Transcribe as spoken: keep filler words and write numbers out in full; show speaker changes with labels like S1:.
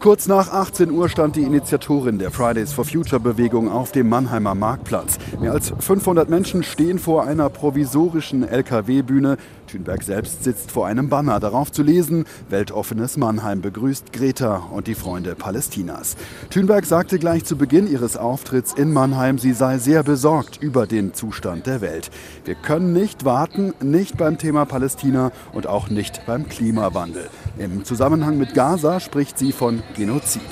S1: Kurz nach achtzehn Uhr stand die Initiatorin der Fridays for Future-Bewegung auf dem Mannheimer Marktplatz. Mehr als fünfhundert Menschen stehen vor einer provisorischen L K W-Bühne. Thünberg selbst sitzt vor einem Banner, darauf zu lesen: Weltoffenes Mannheim begrüßt Greta und die Freunde Palästinas. Thünberg sagte gleich zu Beginn ihres Auftritts in Mannheim, sie sei sehr besorgt über den Zustand der Welt. Wir können nicht warten, nicht beim Thema Palästina und auch nicht beim Klimawandel. Im Zusammenhang mit Gaza spricht sie von Genozid.